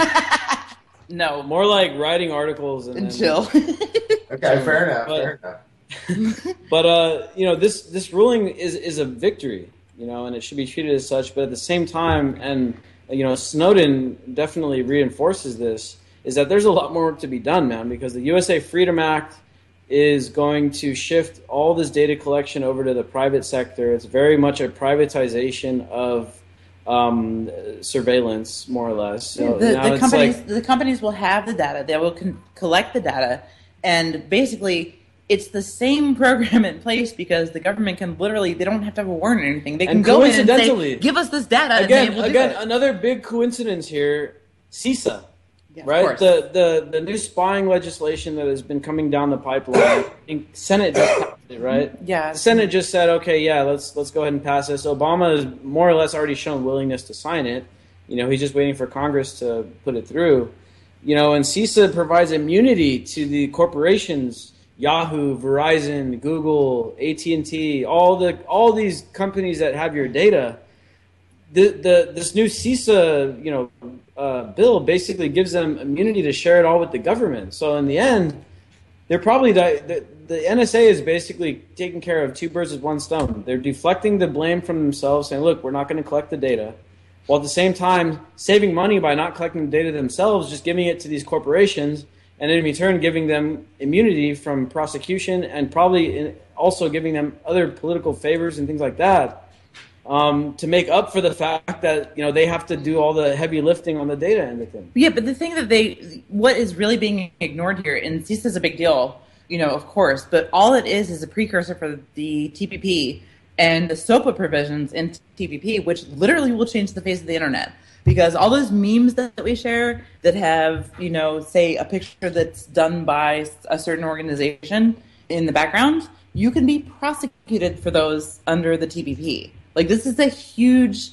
No. More like writing articles and chill. Okay, fair enough. But, this ruling is a victory, and it should be treated as such. But at the same time, and, Snowden definitely reinforces this, is that there's a lot more work to be done, man, because the USA Freedom Act is going to shift all this data collection over to the private sector. It's very much a privatization of surveillance, more or less. So the companies will have the data. They will collect the data, and basically it's the same program in place because the government can literally, they don't have to have a warrant or anything. They can go in and say, give us this data. Again, another big coincidence here, CISA. Yeah, right, the new spying legislation that has been coming down the pipeline. Senate just passed it, right? Yeah. The Senate just said, okay, yeah, let's go ahead and pass this. Obama has more or less already shown willingness to sign it. He's just waiting for Congress to put it through. And CISA provides immunity to the corporations, Yahoo, Verizon, Google, AT&T, all these companies that have your data. This new CISA, bill basically gives them immunity to share it all with the government. So in the end, they're probably the NSA is basically taking care of two birds with one stone. They're deflecting the blame from themselves, saying, "Look, we're not going to collect the data," while at the same time saving money by not collecting the data themselves, just giving it to these corporations, and in return giving them immunity from prosecution and probably also giving them other political favors and things like that. To make up for the fact that, they have to do all the heavy lifting on the data and everything. Yeah, but the thing that what is really being ignored here, and CISA is a big deal, of course, but all it is a precursor for the TPP and the SOPA provisions in TPP, which literally will change the face of the internet. Because all those memes that we share that have, say a picture that's done by a certain organization in the background, you can be prosecuted for those under the TPP. Like, this is a huge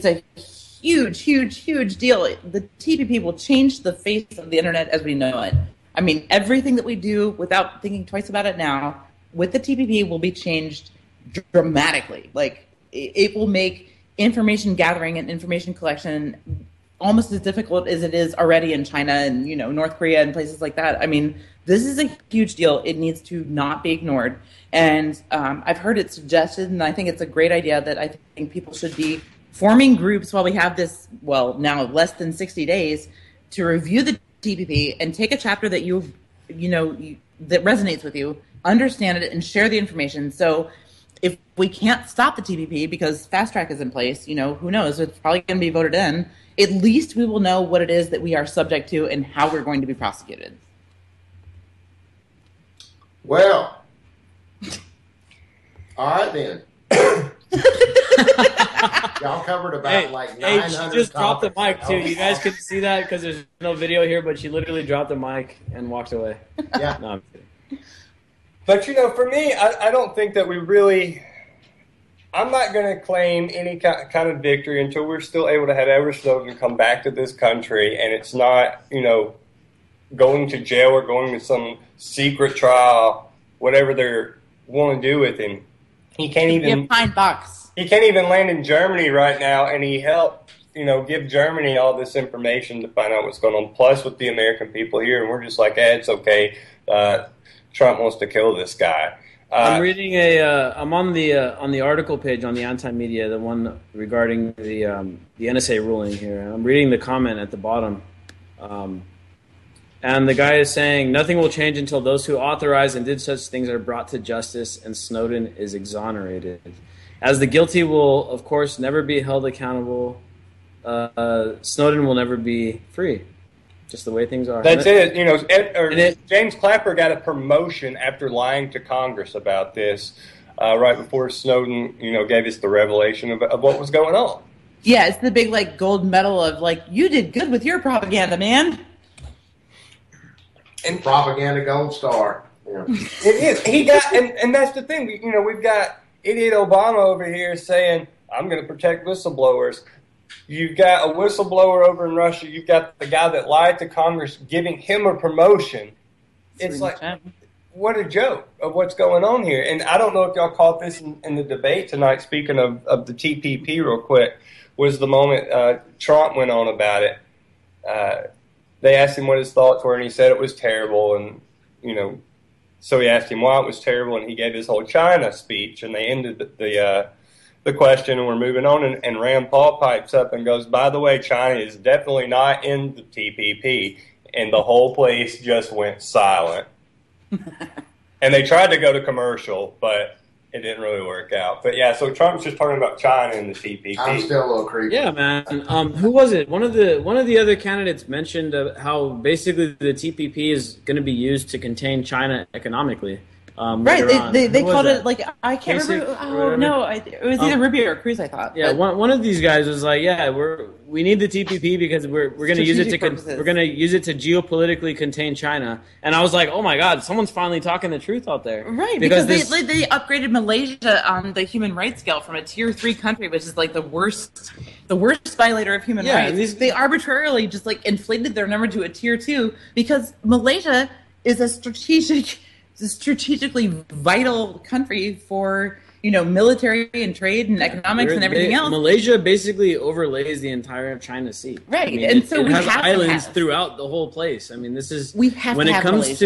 deal. The TPP will change the face of the internet as we know it. I mean, everything that we do without thinking twice about it now, with the TPP will be changed dramatically. Like, it will make information gathering and information collection almost as difficult as it is already in China and, North Korea and places like that. I mean, this is a huge deal. It needs to not be ignored. And I've heard it suggested, and I think it's a great idea that I think people should be forming groups while we have this, now less than 60 days, to review the TPP and take a chapter that that resonates with you, understand it, and share the information. So if we can't stop the TPP because fast track is in place, who knows? It's probably going to be voted in. At least we will know what it is that we are subject to and how we're going to be prosecuted. Well, all right then. Y'all covered about 900 she just dropped the mic too. Oh, you guys couldn't see that because there's no video here, but she literally dropped the mic and walked away. Yeah. No, I'm kidding. But, for me, I don't think that we really – I'm not going to claim any kind of victory until we're still able to have Edward Snowden come back to this country and it's not, going to jail or going to some secret trial, whatever they want to do with him. He can't even – pine box. He can't even land in Germany right now, and he helped, give Germany all this information to find out what's going on, plus with the American people here, and we're just like, it's okay. Trump wants to kill this guy. I'm reading I'm on the article page on the Anti-Media, the one regarding the NSA ruling here. I'm reading the comment at the bottom. And the guy is saying, nothing will change until those who authorized and did such things are brought to justice and Snowden is exonerated. As the guilty will, of course, never be held accountable, Snowden will never be free. just the way things are. That's it. You know, James Clapper got a promotion after lying to Congress about this right before Snowden, you know, gave us the revelation of what was going on. Yeah, it's the big like gold medal of like, you did good with your propaganda, man. And propaganda gold star. Yeah. It is. He got, and that's the thing. You know, we've got idiot Obama over here saying, "I'm going to protect whistleblowers." You've got a whistleblower over in Russia. You've got the guy that lied to Congress giving him a promotion. It's like, what a joke of what's going on here. And I don't know if y'all caught this in the debate tonight. Speaking of the TPP, real quick, was the moment Trump went on about it. They asked him what his thoughts were, and he said it was terrible. And, you know, so he asked him why it was terrible, and he gave his whole China speech, and they ended the question, and we're moving on. And Rand Paul pipes up and goes, by the way, China is definitely not in the TPP. And the whole place just went silent. And they tried to go to commercial, but it didn't really work out. But yeah, so Trump's just talking about China and the TPP. I'm still a little creepy. Yeah, man. Who was it? One of the other candidates mentioned how basically the TPP is going to be used to contain China economically. Right, they called it like, I can't remember. Oh no, it was either Rubio or Cruz, I thought. Yeah, one of these guys was like, yeah, we need the TPP because we're going to use it to geopolitically contain China. And I was like, oh my God, someone's finally talking the truth out there. Right, because they upgraded Malaysia on the human rights scale from a tier 3 country, which is like the worst violator of human rights. They arbitrarily just like inflated their number to a tier 2 because Malaysia is a strategically vital country for, you know, military and trade and economics and everything else. Malaysia basically overlays the entire China Sea. Right, I mean, and so it has islands throughout the whole place. I mean, this is when it comes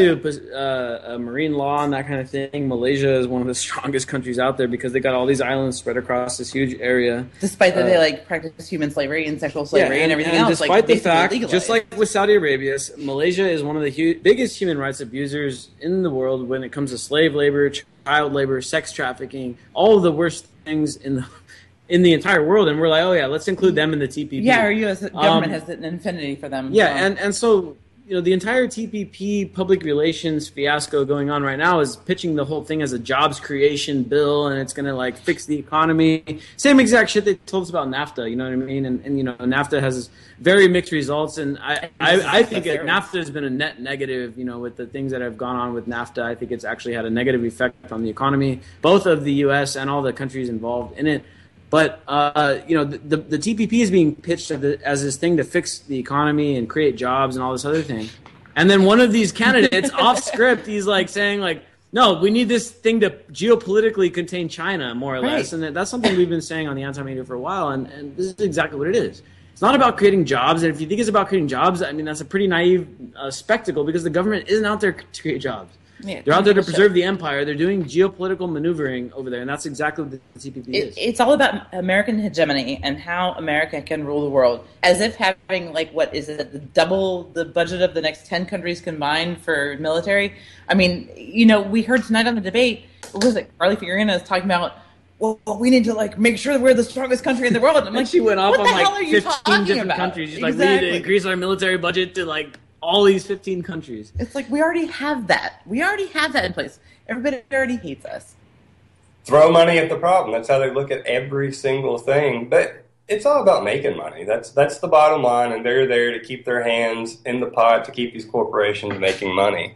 to marine law and that kind of thing. Malaysia is one of the strongest countries out there because they got all these islands spread across this huge area. Despite that, they like practice human slavery and sexual slavery and everything else. Despite the fact, just like with Saudi Arabia, Malaysia is one of the biggest human rights abusers in the world when it comes to slave labor, child labor, sex trafficking, all of the worst things in the entire world, and we're like, oh yeah, let's include them in the TPP. Yeah, our U.S. government has an affinity for them. Yeah, and so you know the entire TPP public relations fiasco going on right now is pitching the whole thing as a jobs creation bill, and it's going to like fix the economy. Same exact shit they told us about NAFTA. You know what I mean? And you know NAFTA has very mixed results, and I think NAFTA has been a net negative. You know, with the things that have gone on with NAFTA, I think it's actually had a negative effect on the economy, both of the U.S. and all the countries involved in it. But you know, the TPP is being pitched as this thing to fix the economy and create jobs and all this other thing. And then one of these candidates, off script, he's like saying like, no, we need this thing to geopolitically contain China, more or less. And that's something we've been saying on the Anti-Media for a while. And this is exactly what it is. It's not about creating jobs. And if you think it's about creating jobs, I mean, that's a pretty naive spectacle because the government isn't out there to create jobs. Yeah, they're out there to preserve the empire. They're doing geopolitical maneuvering over there, and that's exactly what the TPP is. It's all about American hegemony and how America can rule the world, as if having, like, what is it, double the budget of the next 10 countries combined for military. I mean, you know, we heard tonight on the debate, what was it, Carly Fiorina was talking about, well, we need to, like, make sure that we're the strongest country in the world. I'm like, she went off on, like, 15 different about? Countries. She's like, we need to increase our military budget to, like, all these 15 countries. It's like we already have that. We already have that in place. Everybody already hates us. Throw money at the problem. That's how they look at every single thing. But it's all about making money. That's the bottom line, and they're there to keep their hands in the pot to keep these corporations making money.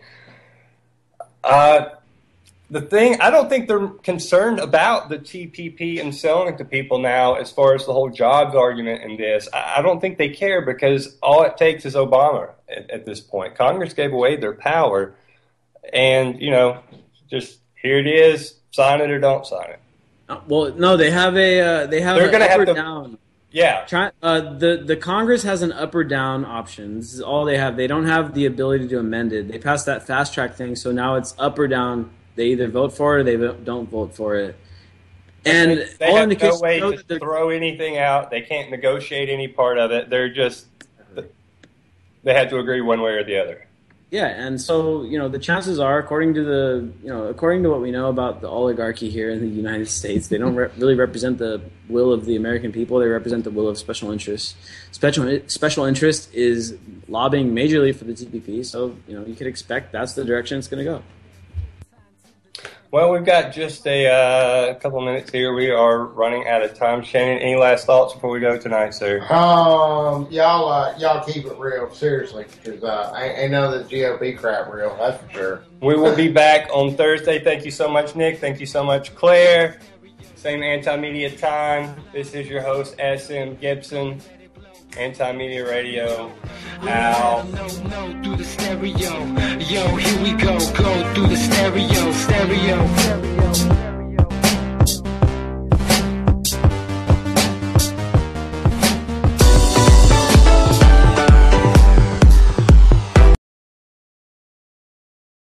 The thing, I don't think they're concerned about the TPP and selling it to people now as far as the whole jobs argument in this. I don't think they care because all it takes is Obama at this point. Congress gave away their power, and, you know, just here it is, sign it or don't sign it. Well, no, they have they're going to have to down. Yeah. The Congress has an up or down option. This is all they have. They don't have the ability to amend it. They passed that fast track thing, so now it's up or down. They either vote for it or they don't vote for it. And they all have indications no way to throw anything out. They can't negotiate any part of it. They had to agree one way or the other. Yeah, and so, you know, the chances are, according to what we know about the oligarchy here in the United States, they don't really represent the will of the American people. They represent the will of special interests. Special interest is lobbying majorly for the TPP. So, you could expect that's the direction it's going to go. Well, we've got just a couple minutes here. We are running out of time. Shannon, any last thoughts before we go tonight, sir? Y'all keep it real, seriously, because I know the GOP crap real, that's for sure. We will be back on Thursday. Thank you so much, Nick. Thank you so much, Claire. Same Anti-Media time. This is your host, SM Gibson. Anti-Media Radio. Ow. No, through the stereo. Yo, here we go through the stereo.